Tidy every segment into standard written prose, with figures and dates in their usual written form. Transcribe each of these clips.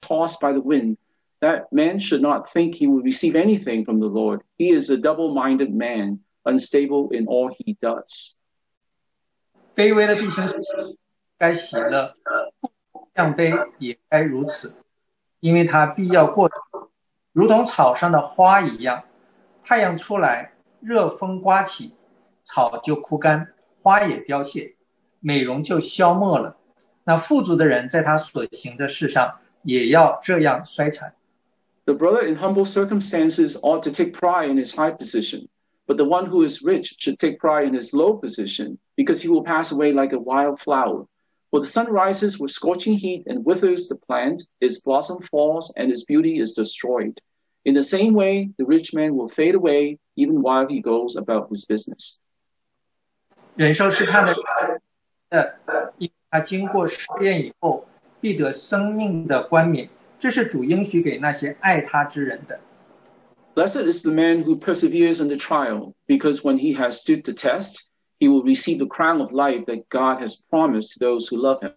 tossed by the wind, that man should not think he will receive anything from the Lord. He is a double-minded man, unstable in all he does. 卑微的弟兄该喜乐，降卑也该如此，因为他必要过去，如同草上的花一样。太阳出来，热风刮起，草就枯干，花也凋谢，美容就消没了。那富足的人在他所行的事上也要这样衰残。 The brother in humble circumstances ought to take pride in his high position, but the one who is rich should take pride in his low position, because he will pass away like a wild flower. For the sun rises with scorching heat and withers the plant, its blossom falls, and its beauty is destroyed. In the same way, the rich man will fade away even while he goes about his business. 忍受试探的因为他经过试验以后，必得生命的冠冕。这是主应许给那些爱他之人的。 Blessed is the man who perseveres in the trial, because when he has stood the test, he will receive the crown of life that God has promised to those who love him.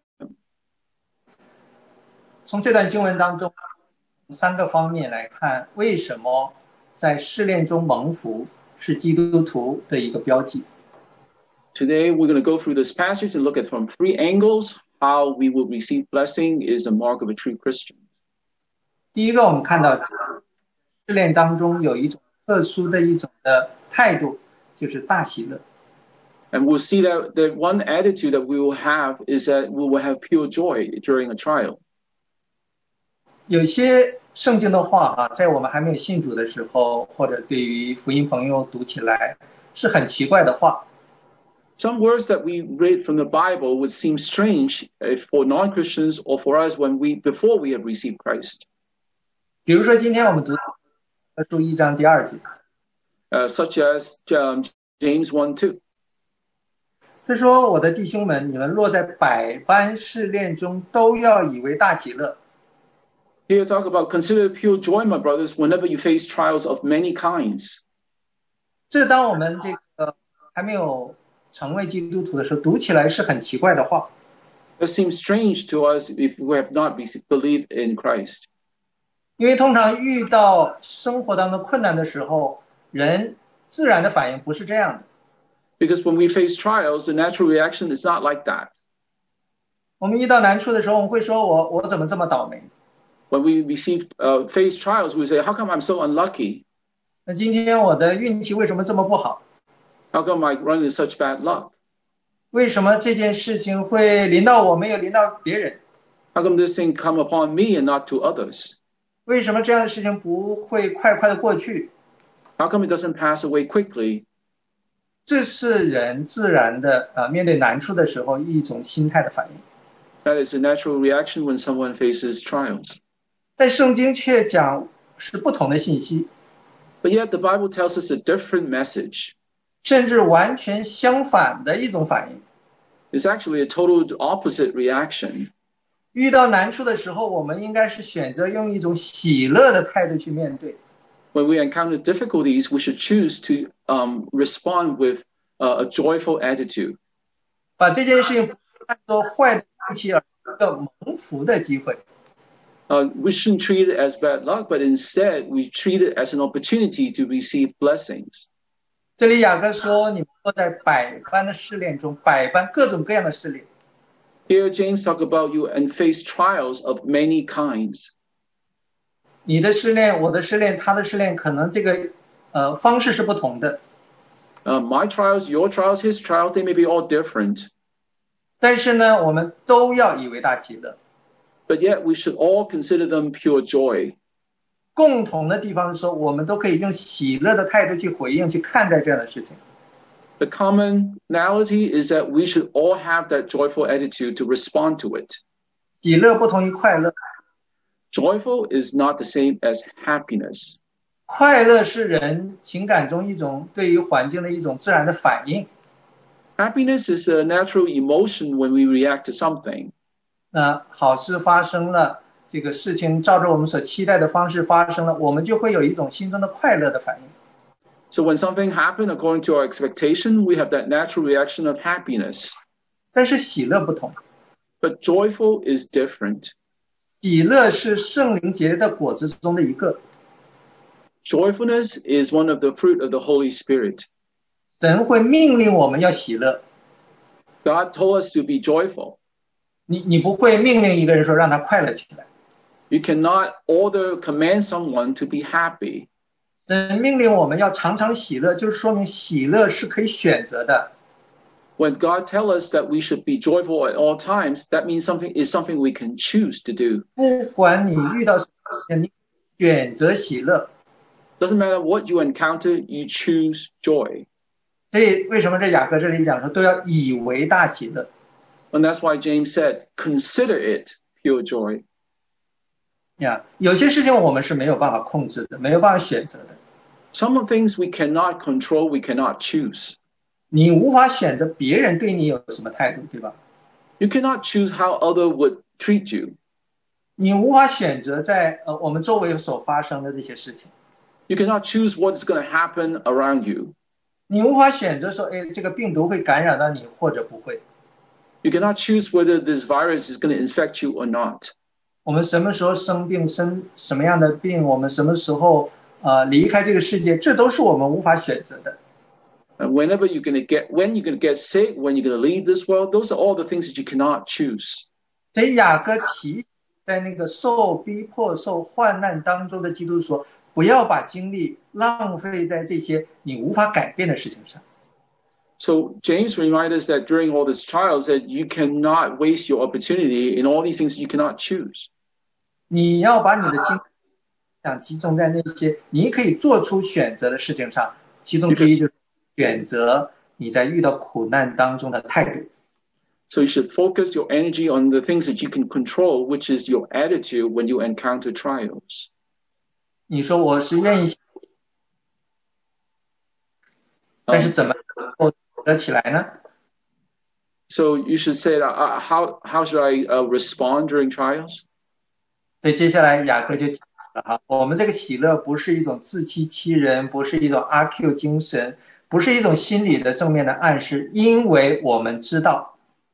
从这段经文当中3个方面来看，为什么在试炼中蒙福是基督徒的一个标记。 Today, we're going to go through this passage and look at from 3 angles how we will receive blessing is a mark of a true Christian. 第一个，我们看到试炼当中有一种特殊的一种的态度，就是大喜乐。 And we'll see that the one attitude that we will have is that we will have pure joy during a trial. 有些圣经的话在我们还没有信主的时候，或者对于福音朋友读起来是很奇怪的话。 Some words that we read from the Bible would seem strange for non-Christians or for us before we have received Christ. 比如说今天我们读书1章第2节 such as James 1:2. 他说，我的弟兄们，你们落在百般试炼中，都要以为大喜乐。 Here talk about consider pure joy, my brothers, whenever you face trials of many kinds. 这当我们这个还没有成为基督徒的时候，读起来是很奇怪的话。 It seems strange to us if we have not believed in Christ. 因为通常遇到生活当中困难的时候，人自然的反应不是这样的。 Because when we face trials, the natural reaction is not like that. 我们遇到难处的时候，我们会说我怎么这么倒霉？ When we face trials, we say, how come I'm so unlucky? 那今天我的运气为什么这么不好？ How come I run into such bad luck? 为什么这件事情会临到我，没有临到别人？ How come this thing come upon me and not to others? 为什么这样的事情不会快快的过去？ How come it doesn't pass away quickly? 这是人自然的面对难处的时候一种心态的反应。 That is a natural reaction when someone faces trials. 但圣经却讲是不同的信息。 But yet the Bible tells us a different message. 甚至完全相反的一种反应。 It's actually a total opposite reaction. 遇到难处的时候，我们应该是选择用一种喜乐的态度去面对。 When we encounter difficulties, we should choose to respond with a joyful attitude. 把这件事情看作坏的运气，而是一个蒙福的机会。 We shouldn't treat it as bad luck, but instead we treat it as an opportunity to receive blessings. 这里雅各说，你们落在百般的试炼中，百般各种各样的试炼。 Here James talk about you and face trials of many kinds. 你的试炼，我的试炼，他的试炼，可能这个方式是不同的。 My trials, your trials, his trials, they may be all different. 但是呢，我们都要以为大喜乐。 But yet we should all consider them pure joy. 共同的地方是说，我们都可以用喜乐的态度去回应、去看待这样的事情。 The commonality is that we should all have that joyful attitude to respond to it. 喜乐不同于快乐。 Joyful is not the same as happiness. 快乐是人情感中一种对于环境的一种自然的反应。 Happiness is a natural emotion when we react to something. 好事发生了，这个事情照着我们所期待的方式发生了，我们就会有一种心中的快乐的反应。 So when something happened according to our expectation, we have that natural reaction of happiness. 但是喜乐不同。 But joyful is different. 喜乐是圣灵结的果子中的一个。 Joyfulness is one of the fruit of the Holy Spirit. 神会命令我们要喜乐。 God told us to be joyful. 你不会命令一个人说让他快乐起来。 You cannot command someone to be happy. 神命令我们要常常喜乐，就是说明喜乐是可以选择的。 When God tells us that we should be joyful at all times, that means something we can choose to do. 不管你遇到什么，你选择喜乐。 Doesn't matter what you encounter, you choose joy. 所以为什么这雅各这里讲说都要以为大喜乐？ And that's why James said, consider it pure joy. 有些事情我们是没有办法控制的，没有办法选择的。 Some things we cannot control, we cannot choose. 你无法选择别人对你有什么态度，对吧？ You cannot choose how others would treat you. 你无法选择在我们周围所发生的这些事情。 You cannot choose what is going to happen around you. 你无法选择说，这个病毒会感染到你或者不会。 You cannot choose whether this virus is going to infect you or not. 我们什么时候生病，生什么样的病，我们什么时候离开这个世界，这都是我们无法选择的。 And when you're going to get sick, when you're going to leave this world, those are all the things that you cannot choose. 所以雅各提在那个受逼迫、受患难当中的基督说，不要把精力浪费在这些你无法改变的事情上。 So James reminds us that during all these trials that you cannot waste your opportunity in all these things you cannot choose. 你要把你的精力想集中在那些你可以做出选择的事情上，其中之一就是选择你在遇到苦难当中的态度。 So you should focus your energy on the things that you can control, which is your attitude when you encounter trials. 你说我是愿意，但是怎么得起来呢？ So you should say that, how should I respond during trials? 所以接下来雅各就讲了哈，我们这个喜乐不是一种自欺欺人，不是一种阿 Q 精神，不是一种心理的正面的暗示，因为我们知道。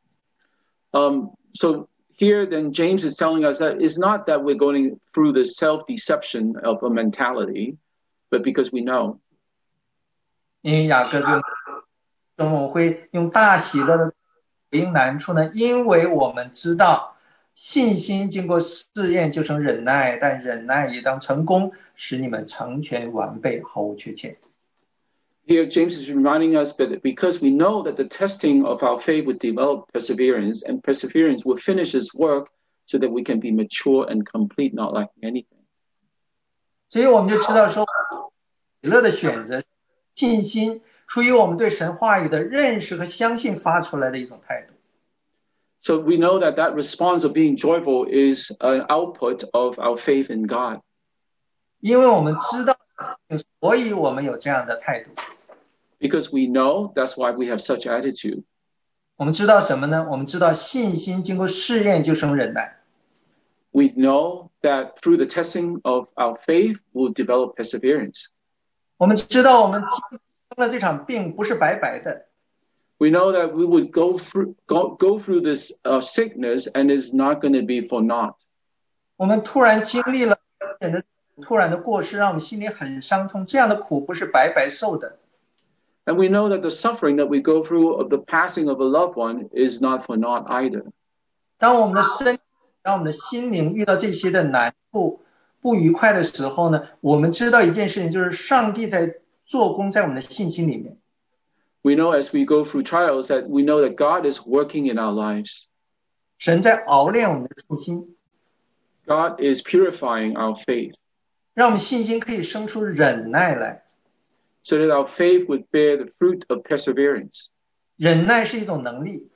So here then James is telling us that it's not that we're going through the self-deception of a mentality, but because we know. 因为雅各就怎么会用大喜乐的回应难处呢？因为我们知道信心经过试验就成忍耐，但忍耐也当成功，使你们成全完备，毫无缺欠。 Here James is reminding us that because we know that the testing of our faith would develop perseverance, and perseverance will finish its work so that we can be mature and complete, not lacking anything. 所以我们就知道说，喜乐的选择，信心出于我们对神话语的认识和相信发出来的一种态度。 So we know that response of being joyful is an output of our faith in God. 因为我们知道，所以我们有这样的态度。 Because we know, that's why we have such attitude. 我们知道什么呢？我们知道信心经过试验就生忍耐。 We know that through the testing of our faith, we'll develop perseverance. 我们知道我们生了这场病不是白白的。 We know that we would go through this sickness, and it's not going to be for naught. 我们突然经历了人的突然的过失，让我们心里很伤痛。这样的苦不是白白受的。 And we know that the suffering that we go through of the passing of a loved one is not for naught either. 当我们的身体，当我们的心灵遇到这些的难处、不愉快的时候呢，我们知道一件事情，就是上帝在做工在我们的信心里面。 We know as we go through trials that we know that God is working in our lives. 神在熬炼我们的信心。 God is purifying our faith. 让我们信心可以生出忍耐来。 So that our faith would bear the fruit of perseverance. 忍耐是一种能力。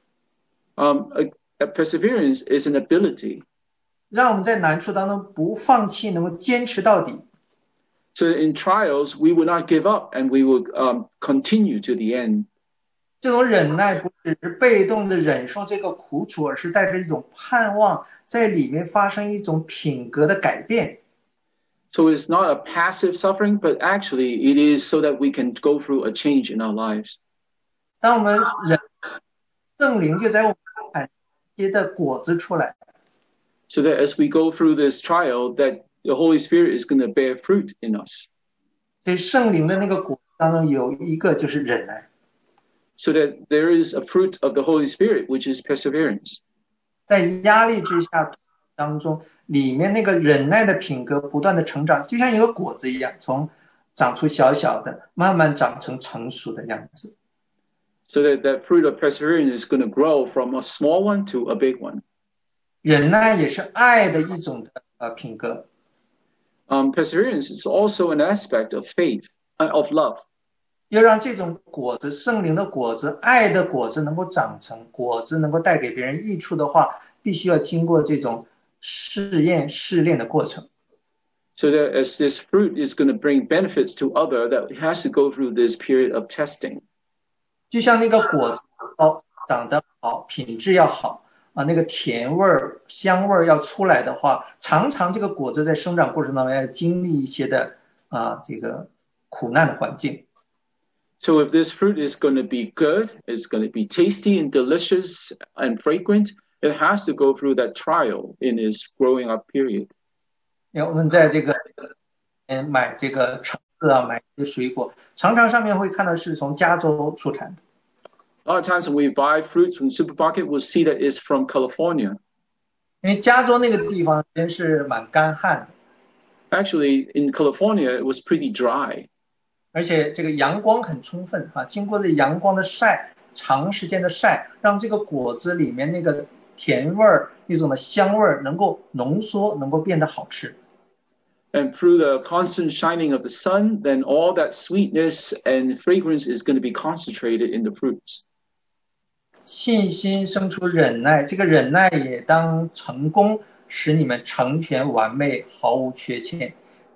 Perseverance is an ability. 让我们在难处当中不放弃，能够坚持到底。 So in trials, we will not give up, and we will continue to the end. 这种忍耐不只是被动的忍受这个苦楚，而是带着一种盼望，在里面发生一种品格的改变。 So it's not a passive suffering, but actually it is so that we can go through a change in our lives. 当我们圣灵就在我们产结的果子出来。 So that as we go through this trial, that the Holy Spirit is going to bear fruit in us. 所以圣灵的那个果子当中有一个就是忍耐。 So that there is a fruit of the Holy Spirit, which is perseverance. 在压力之下当中，里面那个忍耐的品格不断的成长，就像一个果子一样，从长出小小的，慢慢长成成熟的样子。 So that fruit of perseverance is going to grow from a small one to a big one. 忍耐也是爱的一种的品格。 Perseverance is also an aspect of faith, of love. 要让这种果子，圣灵的果子，爱的果子能够长成果子，能够带给别人益处的话，必须要经过这种试炼的过程。 So that as this fruit is going to bring benefits to other, that it has to go through this period of testing. 就像那个果子长得好，品质要好啊，那个甜味儿、香味儿要出来的话，常常这个果子在生长过程当中要经历一些的这个苦难的环境。 So if this fruit is going to be good, it's going to be tasty and delicious and fragrant, it has to go through that trial in its growing up period. 我们在这个买这个橙子啊，买这些水果，常常上面会看到是从加州出产的。 A lot of times when we buy fruits from the supermarket, we'll see that it's from California. 因为加州那个地方真是蛮干旱的。Actually, in California, it was pretty dry. 而且这个阳光很充分啊，经过这阳光的晒，长时间的晒，让这个果子里面那个甜味儿、那种的香味儿能够浓缩，能够变得好吃。 And through the constant shining of the sun, then all that sweetness and fragrance is going to be concentrated in the fruits. 信心生出忍耐，这个忍耐也当成功，使你们成全完美，毫无缺欠。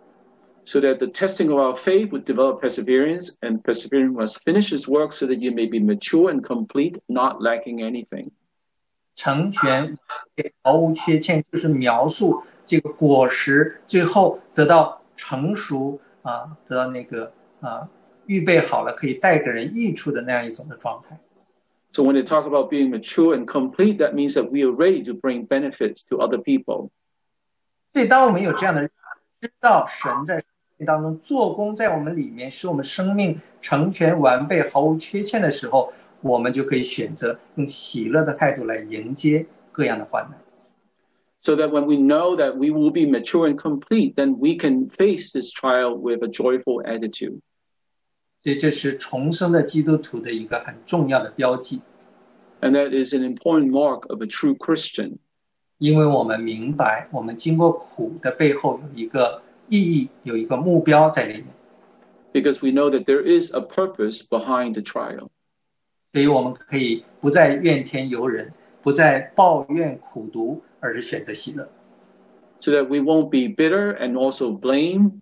So that the testing of our faith would develop perseverance, and perseverance must finish its work so that you may be mature and complete, not lacking anything. 成全毫无缺欠，就是描述这个果实最后得到成熟啊，得到那个预备好了，可以带给人益处的那样一种的状态。 So when they talk about being mature and complete, that means that we are ready to bring benefits to other people. 所以当我们有这样的知道神在当中做工在我们里面，使我们生命成全完备，毫无缺欠的时候，我们就可以选择用喜乐的态度来迎接各样的患难。 So that when we know that we will be mature and complete, then we can face this trial with a joyful attitude. 所以这是重生的基督徒的一个很重要的标记。 And that is an important mark of a true Christian. 因为我们明白，我们经过苦的背后有一个意义，有一个目标在里面。 Because we know that there is a purpose behind the trial. 所以我们可以不再怨天尤人，不再抱怨苦毒，而是选择喜乐。 So that we won't be bitter and also blame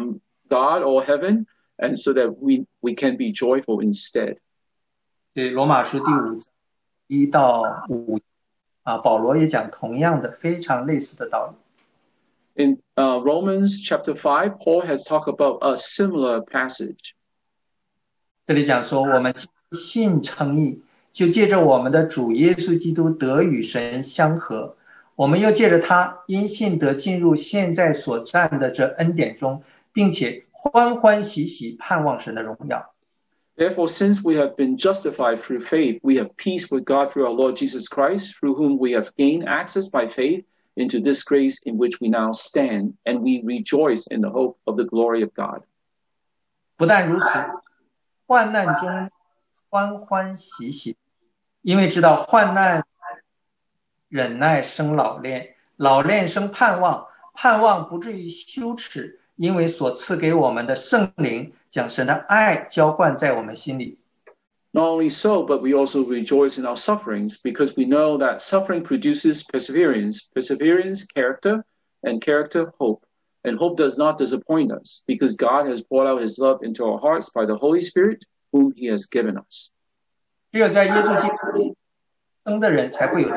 God or heaven, and so that we can be joyful instead. 对，罗马书第5章1到5保罗也讲同样的非常类似的道理。 In Romans chapter 5, Paul has talked about a similar passage. 这里讲说，我们信称义，就借着我们的主耶稣基督得与神相合，我们又借着他因信得进入现在所占的这恩典中，并且欢欢喜喜盼望神的荣耀。 Therefore, since we have been justified through faith, we have peace with God through our Lord Jesus Christ, through whom we have gained access by faith into this grace in which we now stand, and we rejoice in the hope of the glory of God. 不但如此，患难中欢欢喜喜，因为知道患难忍耐生老练，老练生盼望，盼望不至于羞耻，因为所赐给我们的圣灵将神的爱浇灌在我们心里。 Not only so, but we also rejoice in our sufferings, because we know that suffering produces perseverance, perseverance, character, and character, hope. And hope does not disappoint us, because God has poured out his love into our hearts by the Holy Spirit, whom he has given us. 只有在耶稣基督生的人才会有。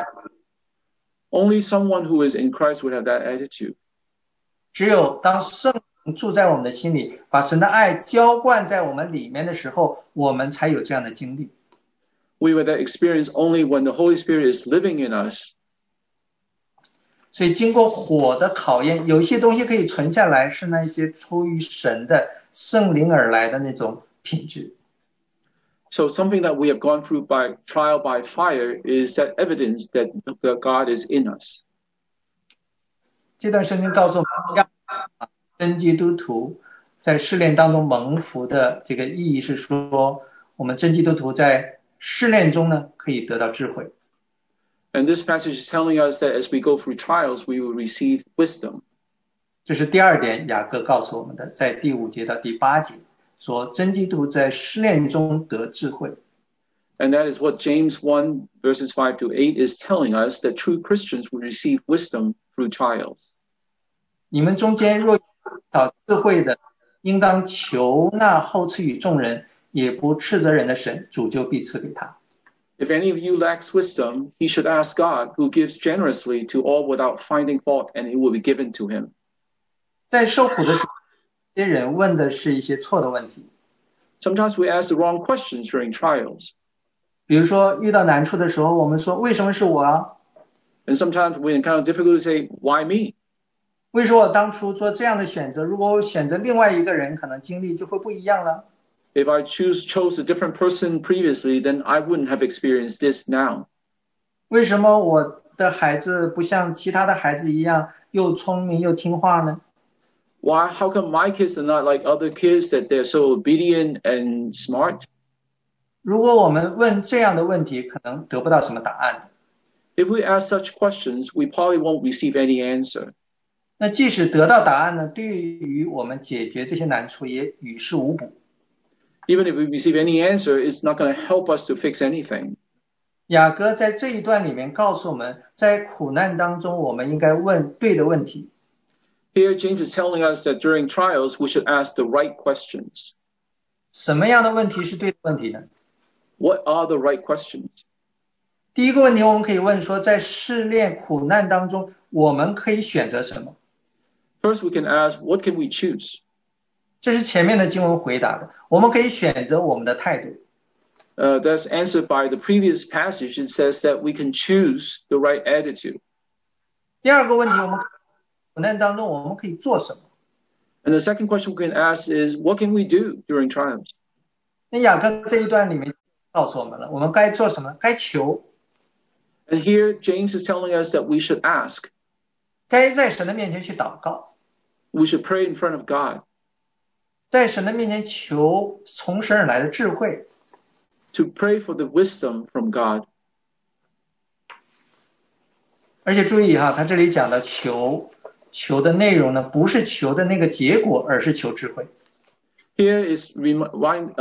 Only someone who is in Christ would have that attitude. 只有当圣灵住在我们的心里，把神的爱浇灌在我们里面的时候，我们才有这样的经历。 We will that experience only when the Holy Spirit is living in us. 所以经过火的考验，有一些东西可以存下来，是那一些出于神的圣灵而来的那种品质。 So something that we have gone through by trial by fire is that evidence that God is in us. 这段圣经告诉我们，真基督徒在试炼当中蒙福的这个意义是说，我们真基督徒在试炼中呢可以得到智慧。 And this passage is telling us that as we go through trials, we will receive wisdom. 这是第二点，雅各告诉我们的，在第5节到第8节说，真基督在试炼中得智慧。 And that is what James 1 verses 5 to 8 is telling us, that true Christians will receive wisdom through trials. 你们中间若有少智慧的，应当求那后赐予众人，也不斥责人的神，主就必赐给他。 If any of you lacks wisdom, he should ask God, who gives generously to all without finding fault, and it will be given to him. 在受苦的时候，这些人问的是一些错的问题。 Sometimes we ask the wrong questions during trials. 比如说遇到难处的时候，我们说为什么是我啊？ And sometimes we encounter difficulty, say, why me? 为什么我当初做这样的选择？如果我选择另外一个人，可能经历就会不一样了。 If I chose a different person previously, then I wouldn't have experienced this now. 为什么我的孩子不像其他的孩子一样又聪明又听话呢？ Why? How come my kids are not like other kids, that they're so obedient and smart? 如果我们问这样的问题，可能得不到什么答案。 If we ask such questions, we probably won't receive any answer. 那即使得到答案呢，对于我们解决这些难处也于事无补。 Even if we receive any answer, it's not going to help us to fix anything. 雅各在这一段里面告诉我们，在苦难当中，我们应该问对的问题。 Here, James is telling us that during trials, we should ask the right questions. 什么样的问题是对的问题呢？ What are the right questions? 第一个问题，我们可以问说，在试炼苦难当中，我们可以选择什么？ First, we can ask, what can we choose? 这是前面的经文回答的，我们可以选择我们的态度。 That's answered by the previous passage. It says that we can choose the right attitude. 第二个问题，我们苦难当中我们可以做什么？ And the second question we can ask is, what can we do during trials? 那雅各这一段里面告诉我们了，我们该做什么？该求。 And here, James is telling us that we should ask. 该在神的面前去祷告， We should pray in front of God. 在神的面前求从神而来的智慧。 To pray for the wisdom from God. 而且注意哈，他这里讲的求的内容呢，不是求的那个结果，而是求智慧。 Here is reminding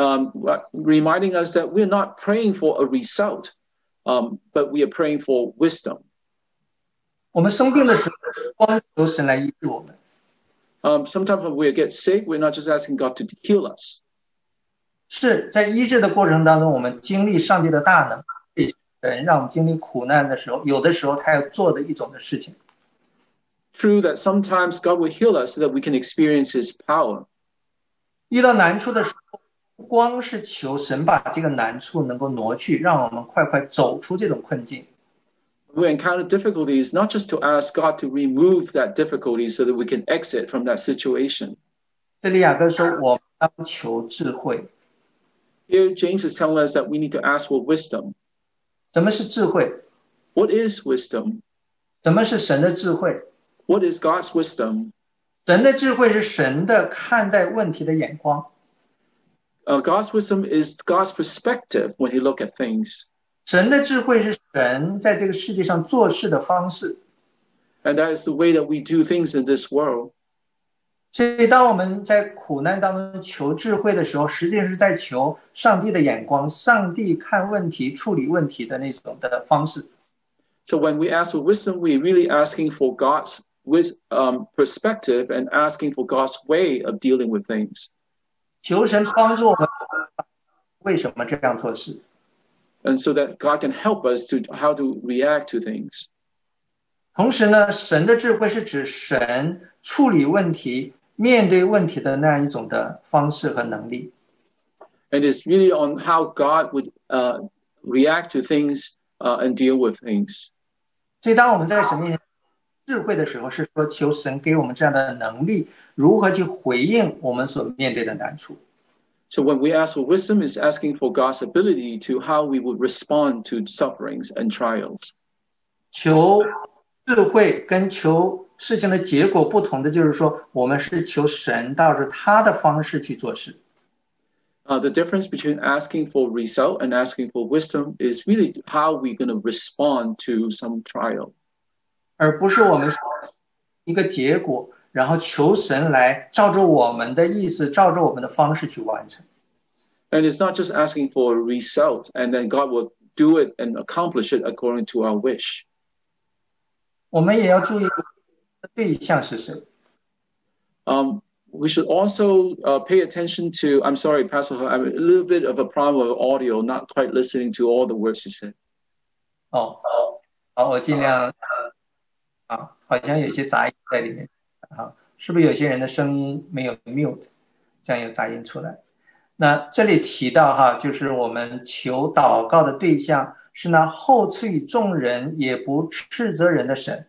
us that we're not praying for a result, but we are praying for wisdom. 我们生病的时候，光求神来医治我们。 Sometimes when we get sick, we're not just asking God to heal us. 是在医治的过程当中，我们经历上帝的大能，神让我们经历苦难的时候，有的时候他要做的一种的事情。 True that sometimes God will heal us so that we can experience His power. 遇到难处的时候，不光是求神把这个难处能够挪去，让我们快快走出这种困境。 We encounter difficulties, not just to ask God to remove that difficulty so that we can exit from that situation. 这里雅各说，我们当求智慧。 Here, James is telling us that we need to ask for wisdom. 什么是智慧？ What is wisdom? 什么是神的智慧？ What is God's wisdom? 神的智慧是神的看待问题的眼光。 God's wisdom is God's perspective when He look at things. 神的智慧是神在这个世界上做事的方式。 And that is the way that we do things in this world. 所以当我们在苦难当中求智慧的时候，实际上是在求上帝的眼光，上帝看问题、处理问题的那种的方式。 So when we ask for wisdom, we're really asking for God's perspective and asking for God's way of dealing with things. 求神帮助我们为什么这样做事。 And so that God can help us to how to react to things. 同时呢，神的智慧是指神处理问题、面对问题的那样一种的方式和能力。 And it's really on how God would react to things and deal with things. 所以当我们在神面前智慧的时候，是说求神给我们这样的能力，如何去回应我们所面对的难处。 So when we ask for wisdom, it's asking for God's ability to how we would respond to sufferings and trials. 求智慧跟求事情的结果不同的，就是说我们是求神照着他的方式去做事。 The difference between asking for result and asking for wisdom is really how we're going to respond to some trial. 而不是我们一个结果，然后求神来照着我们的意思，照着我们的方式去完成。 And it's not just asking for a result and then God will do it and accomplish it according to our wish. 我们也要注意对象是谁。 We should also pay attention to, I'm sorry, Pastor, I have a little bit of a problem with audio, not quite listening to all the words you said. 好，我尽量好像有些杂音在里面是不是有些人的声音没有 mute， 这样有杂音出来？那这里提到就是我们求祷告的对象是那厚赐与众人也不斥责人的神。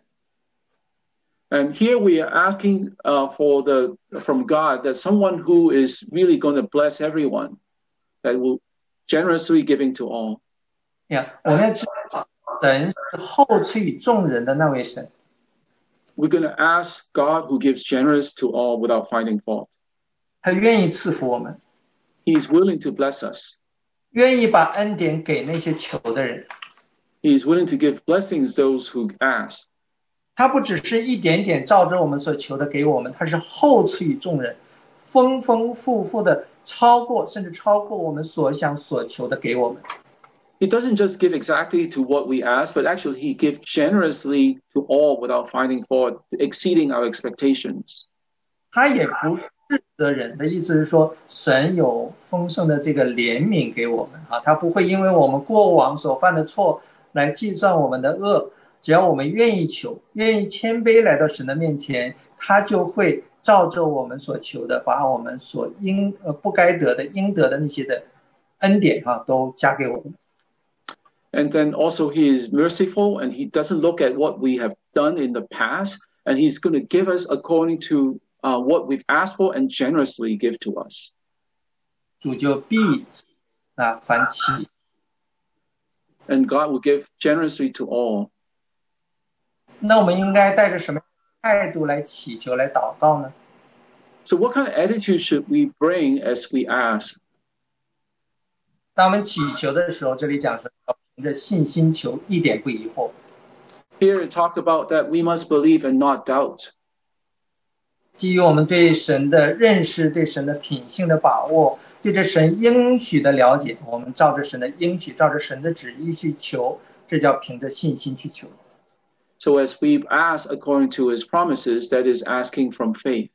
And here we are asking from God that someone who is really going to bless everyone, that will generously giving to all. 我们要知道神是厚赐与众人的那位神。 We're going to ask God who gives generous to all without finding fault. 他愿意赐福我们。 He's willing to bless us. 愿意把恩典给那些求的人。 He's willing to give blessings those who ask. 他不只是一点点照着我们所求的给我们，他是厚赐与众人，丰丰富富的甚至超过我们所想所求的给我们。 He doesn't just give exactly to what we ask, but actually he gives generously to all without finding fault, exceeding our expectations. 他也不斥责人的意思是说，神有丰盛的这个怜悯给我们他不会因为我们过往所犯的错来计算我们的恶。只要我们愿意求，愿意谦卑来到神的面前，他就会照着我们所求的，把我们所不该得的应得的那些的恩典都加给我们。 And then also he is merciful and he doesn't look at what we have done in the past, and he's going to give us according to what we've asked for and generously give to us. 主就必凡祈。 And God will give generously to all. 那我们应该带着什么态度来祈求来祷告呢？ So what kind of attitude should we bring as we ask? 当我们祈求的时候，这里讲说要凭着信心求，一点不疑惑。 Here it talked about that we must believe and not doubt. 基于我们对神的认识，对神的品性的把握，对这神应许的了解，我们照着神的应许，照着神的旨意去求，这叫凭着信心去求。 So as we ask according to his promises, that is asking from faith.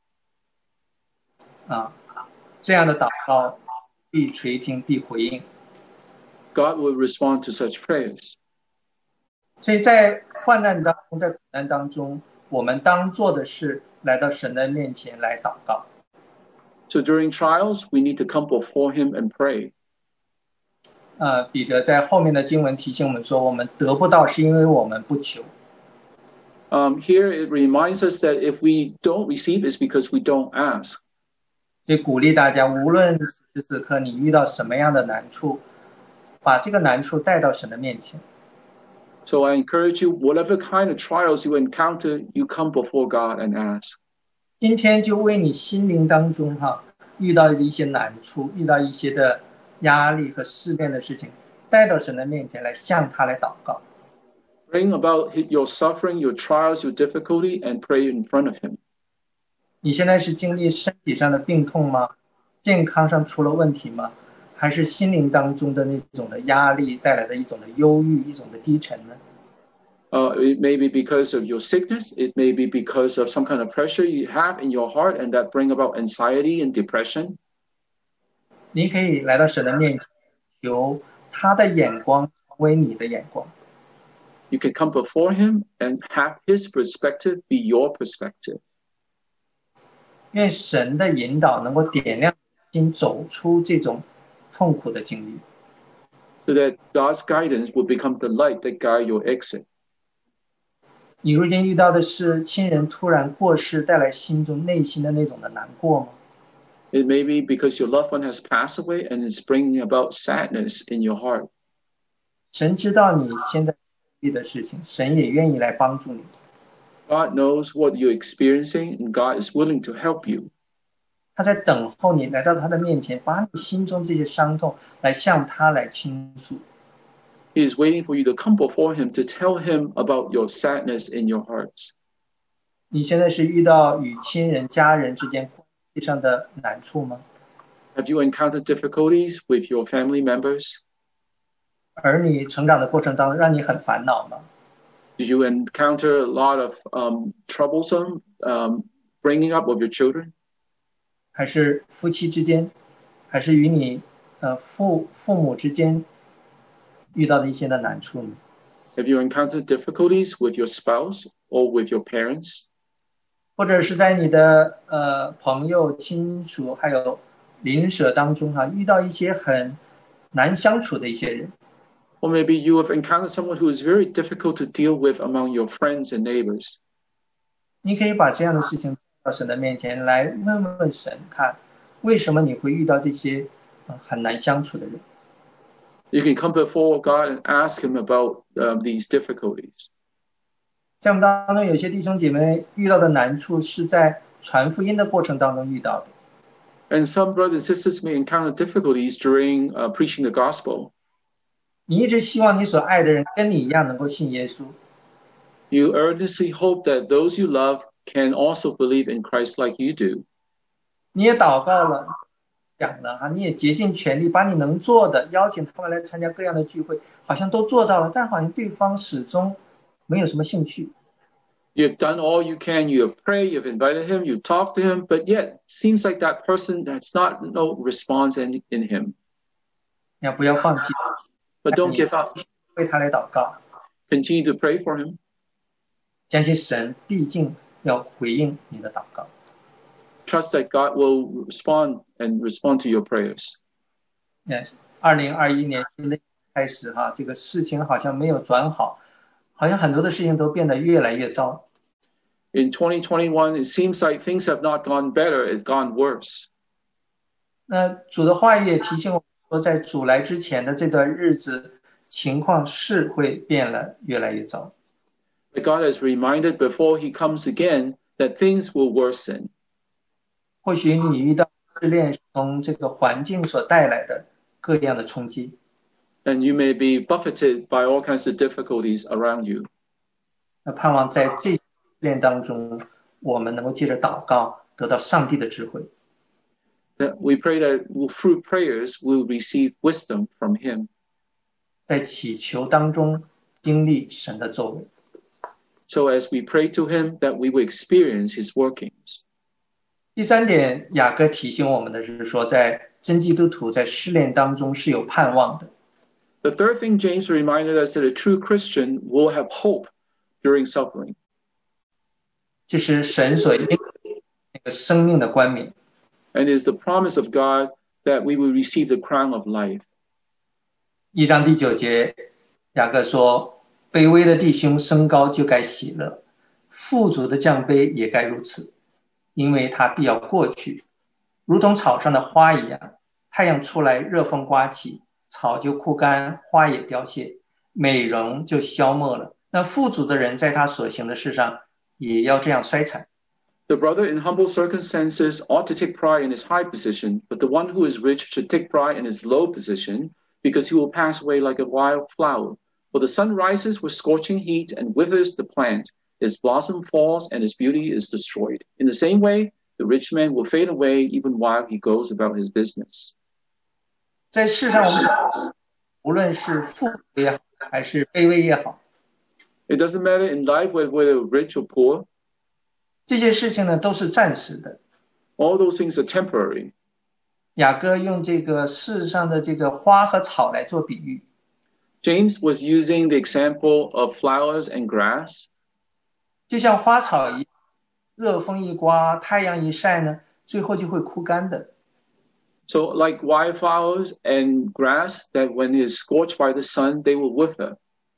这样的祷告必垂听，必回应。 God will respond to such prayers. 所以在患难当中，在苦难当中，我们当做的是来到神的面前来祷告。 So during trials, we need to come before him and pray. 彼得在后面的经文提醒我们说，我们得不到是因为我们不求。 Here it reminds us that if we don't receive, it's because we don't ask. 所以鼓励大家，无论此时此刻你遇到什么样的难处，把这个难处带到神的面前。 So I encourage you, whatever kind of trials you encounter, you come before God and ask. 今天就为你心灵当中遇到的一些难处，遇到一些的压力和试炼的事情，带到神的面前来，向他来祷告。 Bring about your suffering, your trials, your difficulty, and pray in front of him. 你现在是经历身体上的病痛吗？健康上出了问题吗？还是心灵当中的那种的压力带来的一种的忧郁，一种的低沉呢？ It may be because of your sickness. It may be because of some kind of pressure you have in your heart and that bring about anxiety and depression. 你可以来到神的面前，求他的眼光成为你的眼光。 You can come before him and have his perspective be your perspective. 愿神的引导能够点亮心，走出这种痛苦的经历。 So that God's guidance will become the light that guide your exit. 你如今遇到的是亲人突然过世带来心中内心的那种的难过吗？ It may be because your loved one has passed away and it's bringing about sadness in your heart. 神知道你现在经历的事情，神也愿意来帮助你。 God knows what you're experiencing, and God is willing to help you. 他在等候你来到他的面前，把你心中这些伤痛来向他来倾诉。 He is waiting for you to come before Him to tell Him about your sadness in your hearts. 你现在是遇到与亲人、家人之间关系上的难处吗？ Have you encountered difficulties with your family members? 儿女成长的过程当中，让你很烦恼吗？ Did you encounter a lot of troublesome bringing up of your children? 还是夫妻之间，还是与你父母之间遇到的一些的难处呢？ Have you encountered difficulties with your spouse or with your parents? 或者是在你的朋友、亲属还有邻舍当中遇到一些很难相处的一些人， Or maybe you have encountered someone who is very difficult to deal with among your friends and neighbors. 你可以把这样的事情带到神的面前来问问神，看为什么你会遇到这些很难相处的人。 You can come before God and ask Him about these difficulties. 在我们当中有些弟兄姐妹遇到的难处是在传福音的过程当中遇到的， And some brothers and sisters may encounter difficulties during preaching the gospel. 你一直希望你所爱的人跟你一样能够信耶稣， You earnestly hope that those you love can also believe in Christ like you do. 你也祷告了，讲了你也竭尽全力把你能做的邀请他们来参加各样的聚会，好像都做到了，但好像对方始终没有什么兴趣。 You've done all you can. You have prayed. You've invited him. You talked to him. But yet, it seems like that person has not no response in him. 你不要放弃， But don't give up. 为他来祷告， Continue to pray for him. 相信神必定要回应你的祷告。 Trust that God will respond to your prayers. Yes， 2021年新的开始这个事情好像没有转好，好像很多的事情都变得越来越糟。 In 2021, it seems like things have not gone better, it's gone worse. 那主的话语也提醒我说，在主来之前的这段日子，情况是会变得越来越糟。 But God has reminded before he comes again that things will worsen. 或许你遇到试炼是从这个环境所带来的各样的冲击， And you may be buffeted by all kinds of difficulties around you. 那盼望在这试炼当中，我们能够借着祷告得到上帝的智慧。 That we pray that through prayers we'll receive wisdom from him. 在祈求当中经历神的作为。 So as we pray to him, that we will experience his workings. 第三点，雅各提醒我们的是说，在真基督徒在试炼当中是有盼望的。 The third thing James reminded us that a true Christian will have hope during suffering. 这是神所应那个生命的冠冕。 And it is the promise of God that we will receive the crown of life. 1章第9节，雅各说：“卑微的弟兄升高就该喜乐，富足的降卑也该如此，因为他必要过去，如同草上的花一样。太阳出来，热风刮起，草就枯干，花也凋谢，美容就消没了。那富足的人在他所行的事上也要这样衰残。” The brother in humble circumstances ought to take pride in his high position, but the one who is rich should take pride in his low position, because he will pass away like a wild flower. For the sun rises with scorching heat and withers the plant, its blossom falls and its beauty is destroyed. In the same way, the rich man will fade away even while he goes about his business. 在世上，我们无论是富足也好，还是卑微也好， It doesn't matter in life whether rich or poor. 这些事情呢都是暂时的。 All those things are temporary. 雅各用这个世上的这个花和草来做比喻， James was using the example of flowers and grass. 就像花草一样，热风一刮，太阳一晒呢，最后就会枯干的。 So like wildflowers and grass, that when it is scorched by the sun, they will wither.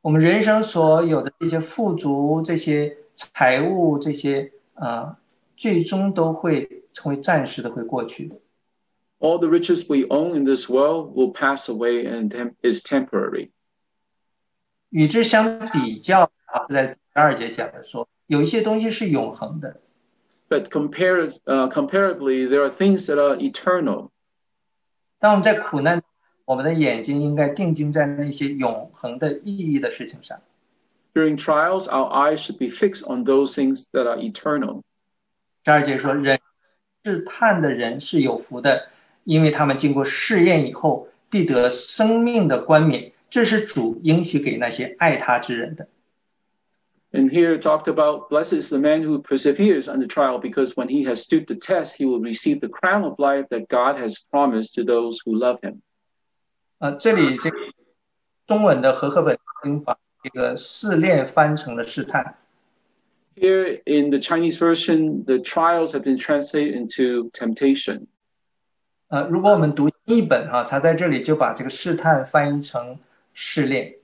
我们人生所有的这些富足、这些财物、这些最终都会成为暂时的，会过去的。 All the riches we own in this world will pass away and is temporary. 与之相比较，在第二节讲的说，有一些东西是永恒的。 But comparably, there are things that are eternal. 当我们在苦难，我们的眼睛应该定睛在那些永恒的意义的事情上。 During trials, our eyes should be fixed on those things that are eternal. 第二节说，人试探的人是有福的，因为他们经过试验以后，必得生命的冠冕。这是主应许给那些爱他之人的。 And here it talked about, blessed is the man who perseveres under trial, because when he has stood the test, he will receive the crown of life that God has promised to those who love him. 这里这个中文的和合本经把这个试炼翻成了试探。 Here in the Chinese version, the trials have been translated into temptation. 如果我们读译本它在这里就把这个试探翻译成试炼。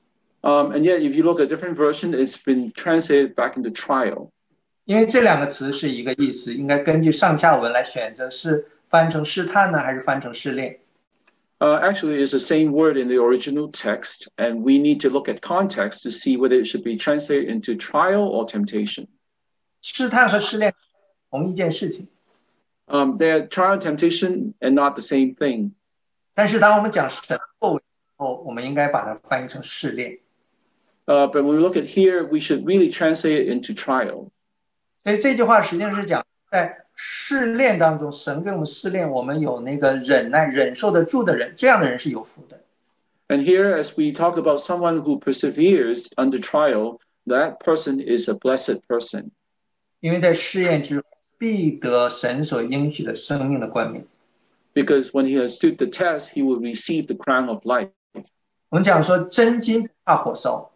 And yet, if you look at a different version, it's been translated back into trial. 因为这两个词是一个意思，应该根据上下文来选择是翻成试探呢，还是翻成试炼。 Actually, it's the same word in the original text, and we need to look at context to see whether it should be translated into trial or temptation. 试探和试炼同一件事情。 They're trial and temptation and not the same thing. 但是当我们讲神作为后，我们应该把它翻译成试炼。 But when we look at here, we should really translate it into trial. 所以这句话实际上是讲，在试炼当中，神给我们试炼，我们有那个忍耐、忍受得住的人，这样的人是有福的。 And here, as we talk about someone who perseveres under trial, that person is a blessed person. 因为在试验之后，必得神所应许的生命的冠冕。 Because when he has stood the test, he will receive the crown of life. 我们讲说，真金不怕火烧。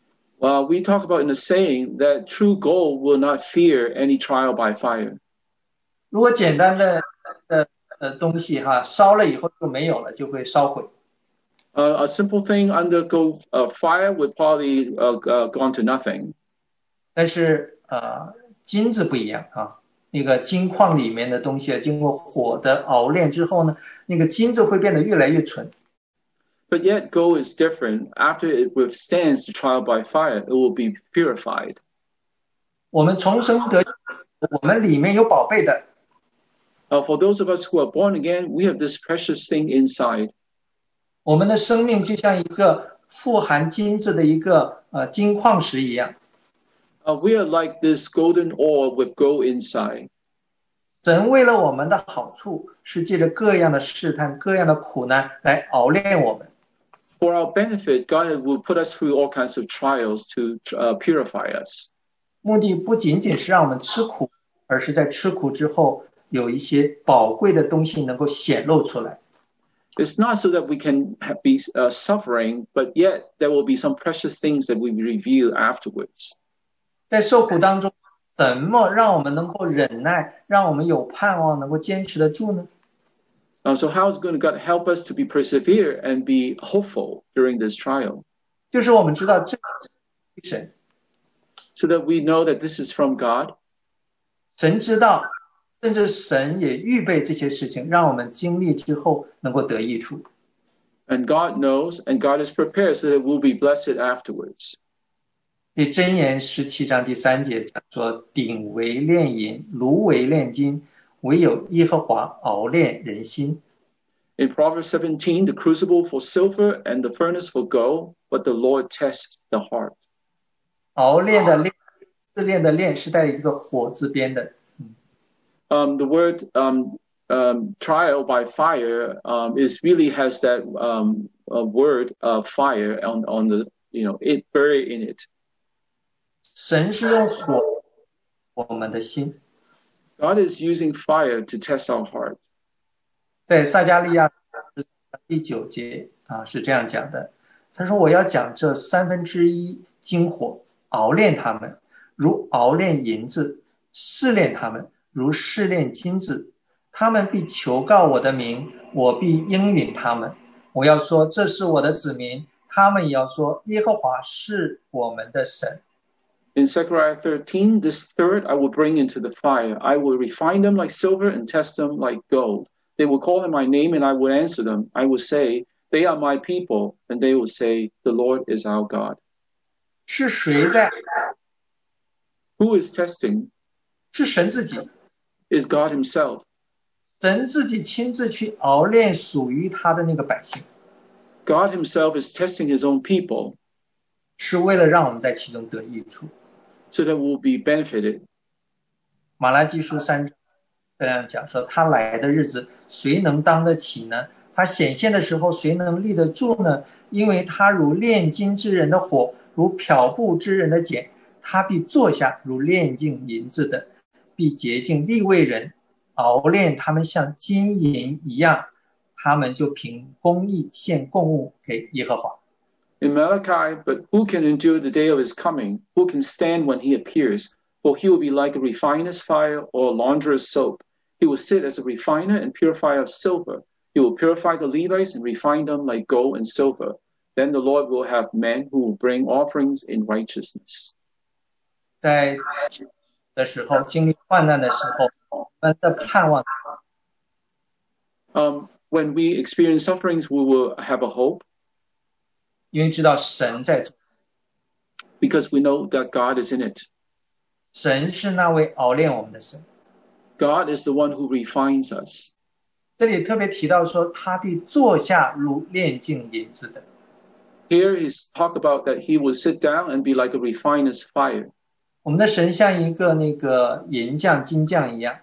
We talk about in the saying that true gold will not fear any trial by fire. 如果简单的东西烧了以后就没有了，就会烧毁。 A simple thing undergo fire would probably gone to nothing. 但是金子不一样那个金矿里面的东西经过火的熬炼之后呢，那个金子会变得越来越纯。 But yet gold is different. After it withstands the trial by fire, it will be purified. 我们重生得，我们里面有宝贝的。 For those of us who are born again, we have this precious thing inside. 我们的生命就像一个富含金子的一个金矿石一样。 We are like this golden ore with gold inside. 神为了我们的好处，是借着各样的试探、各样的苦难来熬炼我们。 For our benefit, God will put us through all kinds of trials to purify us. 目的不仅仅是让我们吃苦，而是在吃苦之后，有一些宝贵的东西能够显露出来。 It's not so that we can be suffering, but yet there will be some precious things that we reveal afterwards. 在受苦当中，怎么让我们能够忍耐，让我们有盼望，能够坚持得住呢？ So how is God help us to be persevere and be hopeful during this trial? 就是我们知道这是神， So that we know that this is from God. 神知道，甚至神也预备这些事情，让我们经历之后能够得益处。 And God knows, and God is prepared so that we'll be blessed afterwards. 箴言17章第3节讲说：“鼎为炼银，炉为炼金，唯有耶和华熬炼人心。” In Proverbs 17, the crucible for silver and the furnace for gold, but the Lord tests the heart. 熬炼的炼，试炼的炼是带一个火字边的。 The word trial by fire is really has that word fire on the it buried in it. 神是用火我们的心。 God is using fire to test our heart. 在撒迦利亚第9节是这样讲的，他说：“我要讲这1/3金火熬炼他们，如熬炼银子；试炼他们，如试炼金子。他们必求告我的名，我必应允他们。我要说，这是我的子民， 他们也要说耶和华是我们的神。 In Zechariah 13, this third I will bring into the fire. I will refine them like silver and test them like gold. They will call on my name and I will answer them. I will say, they are my people. And they will say, the Lord is our God. 是谁在？ Who is testing? 是神自己。 Is God himself. 神自己亲自去熬炼属于他的那个百姓。 God himself is testing his own people. 是为了让我们在其中得益处。 So that we'll be benefited. 马拉基书3章这样讲说，他来的日子谁能当得起呢？他显现的时候谁能立得住呢？因为他如炼金之人的火，如漂布之人的碱，他必坐下如炼净银子的，必洁净利未人，熬炼他们像金银一样，他们就凭公义献供物给耶和华。 In Malachi, but who can endure the day of his coming? Who can stand when he appears? For he will be like a refiner's fire or a launderer's soap. He will sit as a refiner and purifier of silver. He will purify the Levites and refine them like gold and silver. Then the Lord will have men who will bring offerings in righteousness. 在的时候，经历患难的时候，我们的盼望。 When we experience sufferings, we will have a hope. 因为知道神在做， Because we know that God is in it. 神是那位熬炼我们的神。 God is the one who refines us. 这里特别提到说，他必坐下如炼净银子的。 Here he's talk about that he will sit down and be like a refiner's fire. 我们的神像一个那个银匠、金匠一样，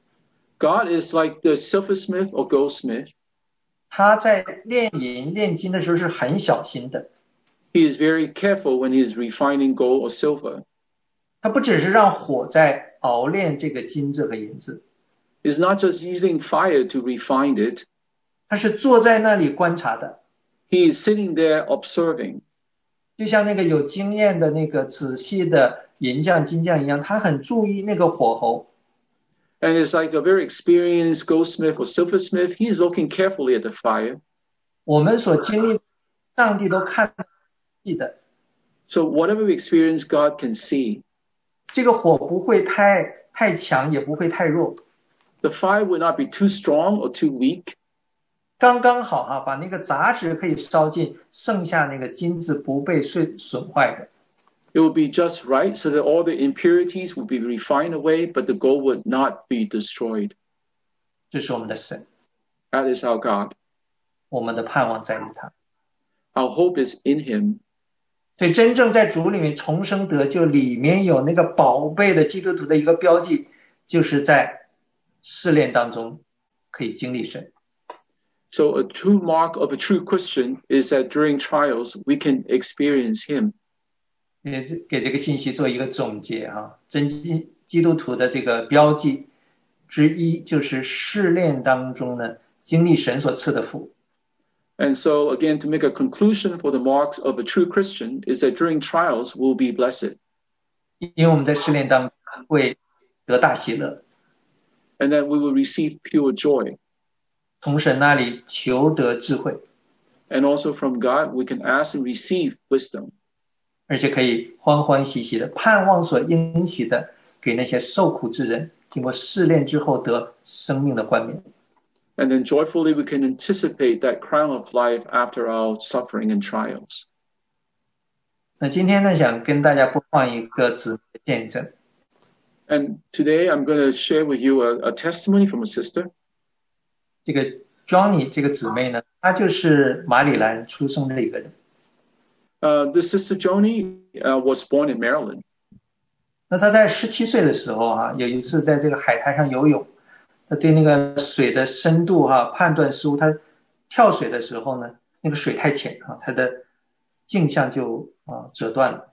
God is like the silversmith or goldsmith. 他在炼银、炼金的时候是很小心的。 He is very careful when he is refining gold or silver. 他不只是让火在熬炼这个金子和银子， He's not just using fire to refine it. 他是坐在那里观察的。 He is sitting there observing. 就像那个有经验的那个仔细的银匠、金匠一样，他很注意那个火候。 And it's like a very experienced goldsmith or silversmith. He's looking carefully at the fire. 我们所经历，上帝都看记的。 So whatever we experience, God can see. 这个火不会太强，也不会太弱， The fire will not be too strong or too weak. 刚刚好哈，把那个杂质可以烧尽，剩下那个金子不被损坏的。 It will be just right so that all the impurities will be refined away, but the gold would not be destroyed. 这是我们的神， That is our God. 我们的盼望在于他。 Our hope is in him. 所以真正在主里面重生得救，里面有那个宝贝的基督徒的一个标记，就是在试炼当中可以经历神。 So a true mark of a true Christian is that during trials, we can experience him. 给这个信息做一个总结哈，真基督徒的这个标记之一就是试炼当中呢，经历神所赐的福。 And so again, to make a conclusion for the marks of a true Christian is that during trials, we'll be blessed. 因为我们在试炼当中会得大喜乐， And that we will receive pure joy. 从神那里求得智慧， And also from God, we can ask and receive wisdom. 而且可以欢欢喜喜的盼望所应许的，给那些受苦之人，经过试炼之后得生命的冠冕。 And then joyfully, we can anticipate that crown of life after our suffering and trials. 那今天呢，想跟大家播放一个姊妹的见证。 And today, I'm going to share with you a testimony from a sister. 这个 Johnny 这个姊妹呢，她就是马里兰出生的一个人。 This sister Joni was born in Maryland. 那她在17岁的时候有一次在这个海滩上游泳，她对那个水的深度判断失误，她跳水的时候呢，那个水太浅她的镜像就折断了。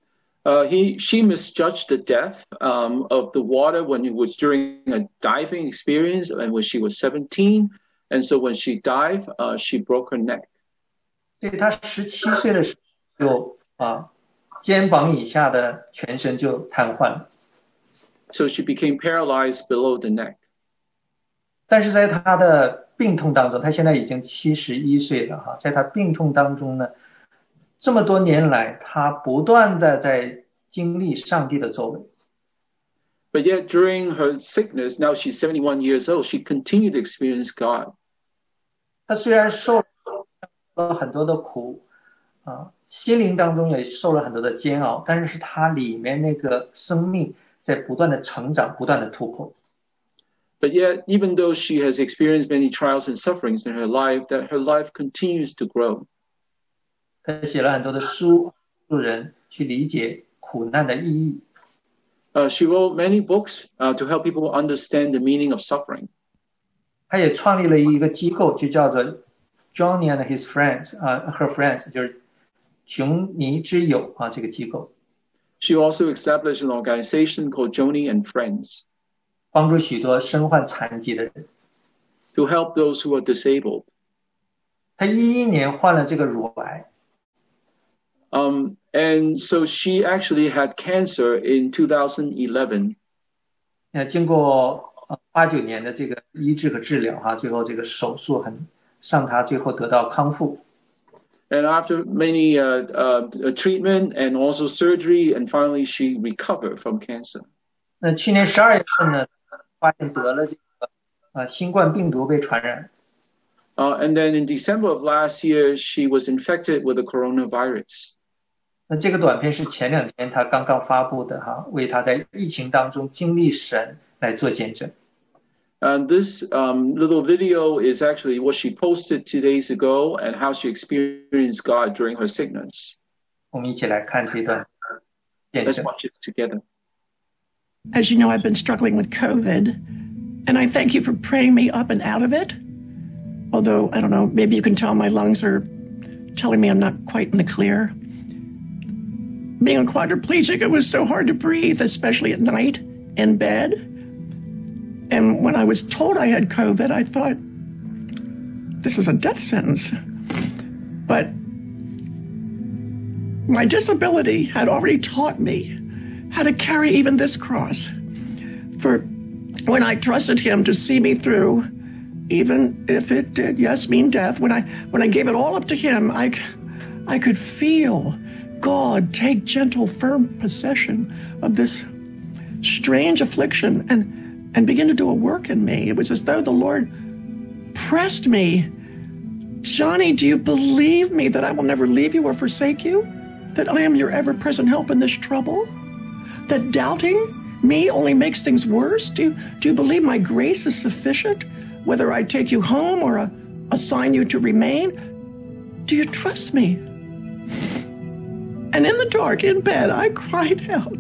She misjudged the depth of the water when it was during a diving experience and when she was 17. And so when she dived, she broke her neck. 所以她17岁的时候就肩膀以下的全身就瘫痪了。 So she became paralyzed below the neck. 但是在她的病痛当中，她现在已经71岁了在她病痛当中呢， 这么多年来，他不断的在经历上帝的作为。 But yet, during her sickness, now she's 71 years old, she continued to experience God. 他虽然受了很多的苦，心灵当中也受了很多的煎熬，但是他里面那个生命在不断的成长，不断的突破。 But yet, even though she has experienced many trials and sufferings in her life, that her life continues to grow. 他写了很多的书，助人去理解苦难的意义。 She wrote many books to help people understand the meaning of suffering. 他也创立了一个机构，就叫做 Joni and his friends, her friends， 就是琼尼之友这个机构。 She also established an organization called Joni and Friends. 帮助许多身患残疾的人。 To help those who are disabled. 他11年患了这个乳癌。 And so she actually had cancer in 2011. 经过8-9年的这个医治和治疗最后这个手术让他最后得到康复。 And after many treatment and also surgery, and finally she recovered from cancer. 那去年12月份呢，发现得了这个新冠病毒被传染。 And then in December of last year, she was infected with the coronavirus. 那这个短片是前2天他刚刚发布的为他在疫情当中经历神来做见证。 And this little video is actually what she posted 2 days ago and how she experienced God during her sickness. 我们一起来看这段见证。 Let's watch it together. As you know, I've been struggling with COVID, and I thank you for praying me up and out of it. Although, I don't know, maybe you can tell my lungs are telling me I'm not quite in the clear. Being a quadriplegic, it was so hard to breathe, especially at night in bed. And when I was told I had COVID, I thought, this is a death sentence. But my disability had already taught me how to carry even this cross. For when I trusted him to see me through, even if it did, yes, mean death, when I gave it all up to him, I could feel God take gentle, firm possession of this strange affliction and begin to do a work in me. It was as though the Lord pressed me. Johnny, do you believe me that I will never leave you or forsake you? That I am your ever-present help in this trouble? That doubting me only makes things worse? Do you believe my grace is sufficient, whether I take you home or assign you to remain? Do you trust me? And in the dark, in bed, I cried out,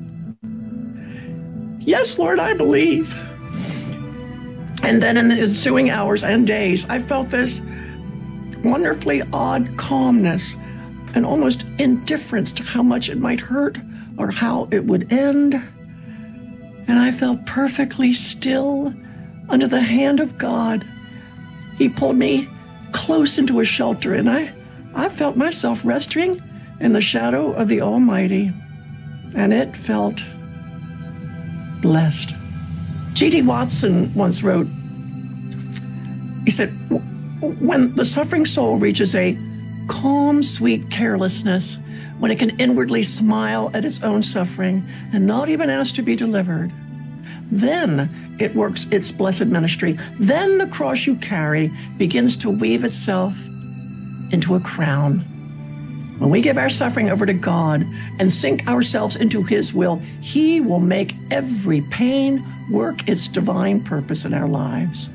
yes, Lord, I believe. And then in the ensuing hours and days, I felt this wonderfully odd calmness and almost indifference to how much it might hurt or how it would end. And I felt perfectly still under the hand of God. He pulled me close into a shelter, and I felt myself resting in the shadow of the Almighty, and it felt blessed. G.D. Watson once wrote, he said, when the suffering soul reaches a calm, sweet carelessness, when it can inwardly smile at its own suffering and not even ask to be delivered, then it works its blessed ministry. Then the cross you carry begins to weave itself into a crown. When we give our suffering over to God and sink ourselves into his will, he will make every pain work its divine purpose in our lives.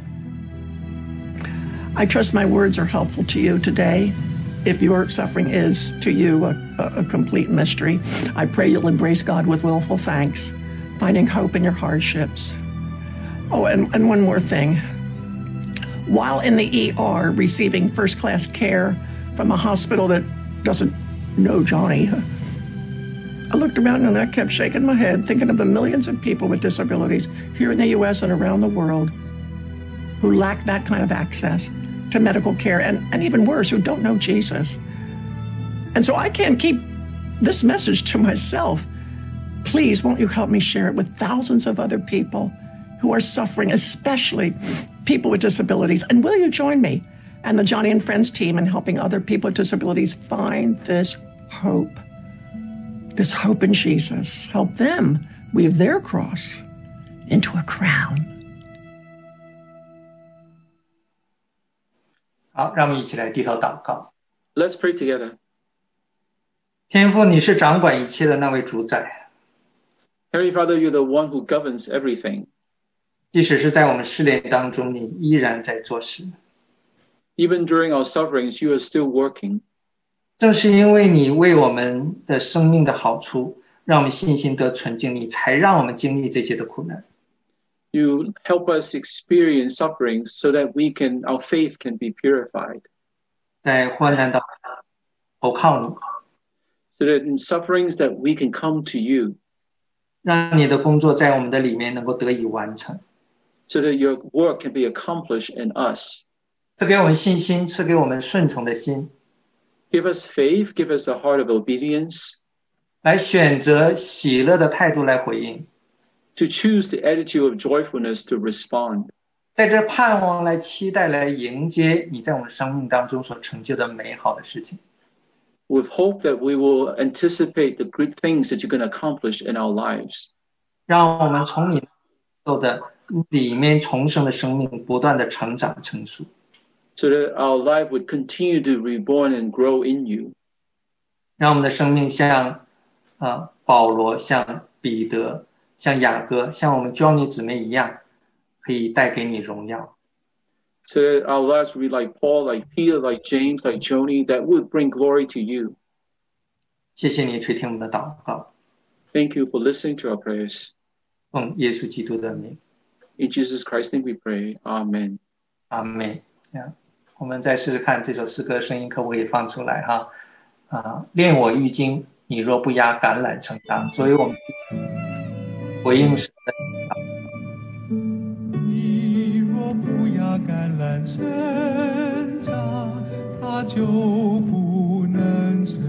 I trust my words are helpful to you today. If your suffering is to you a complete mystery, I pray you'll embrace God with willful thanks, finding hope in your hardships. Oh, and one more thing. While in the ER receiving first-class care from a hospital that doesn't know Johnny, I looked around and I kept shaking my head, thinking of the millions of people with disabilities here in the U.S. and around the world who lack that kind of access to medical care, and even worse, who don't know Jesus. And so I can't keep this message to myself. Please, won't you help me share it with thousands of other people who are suffering, especially people with disabilities? And will you join me and the Johnny and Friends team in helping other people with disabilities find this hope in Jesus. Help them weave their cross into a crown. 好，让我们一起来低头祷告。 Let's pray together. 天父，你是掌管一切的那位主宰， Heavenly Father, you're the one who governs everything. 即使是在我们试炼当中，你依然在做事。 Even during our sufferings, you are still working. 正是因为你为我们的生命的好处，让我们信心得纯净，你才让我们经历这些的苦难。 You help us experience suffering so that our faith can be purified. 在患难当中投靠你， So that in sufferings that we can come to you. 让你的工作在我们的里面能够得以完成。 So that your work can be accomplished in us. 赐给我们信心，赐给我们顺从的心， Give us faith, give us a heart of obedience. 来选择喜乐的态度来回应， To choose the attitude of joyfulness to respond. 在这盼望来期待来迎接你在我们生命当中所成就的美好的事情。 With hope that we will anticipate the great things that you're going to accomplish in our lives. 让我们从你的里面重生的生命不断的成长成熟， So that our life would continue to reborn and grow in you. 让我们的生命像保罗、像彼得、像雅各、像我们 Johnny 姊妹一样，可以带给你荣耀。 So that our lives would be like Paul, like Peter, like James, like Joni, that would bring glory to you. 谢谢你垂听我们的祷告， Thank you for listening to our prayers. 奉耶稣基督的名， In Jesus Christ's name we pray. Amen. 阿们。我们再试试看这首诗歌声音可不可以放出来哈？炼我玉经，你若不压橄榄成党，作为我们回应神的。 你若不压橄榄成长，它就不能生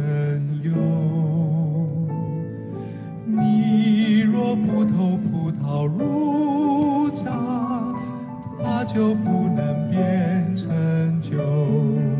用。你若不投葡萄入榨，它就不